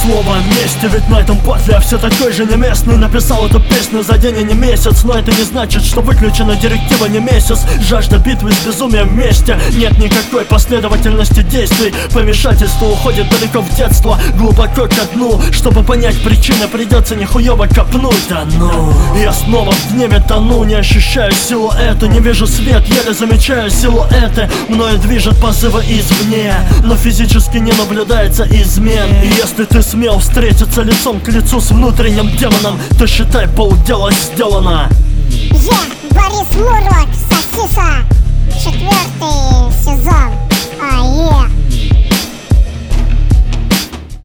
слово о месте, ведь на этом батле я все такой же не местный. Написал эту песню за день и не месяц, но это не значит, что выключена директива не месяц. Жажда битвы с безумием вместе, нет никакой последовательности действий. Помешательство уходит далеко в детство, глубоко ко дну. Чтобы понять причины, придется нихуево копнуть. Да ну, я снова в гневе тону, не ощущаю силу эту, не вижу свет, еле замечаю силуэты. Мною движет позывы извне, но физически не наблюдается измен. И если ты смел встретиться лицом к лицу с внутренним демоном, то считай, полдела сделано. Борис Мурлок, Сосиса, 4-й сезон.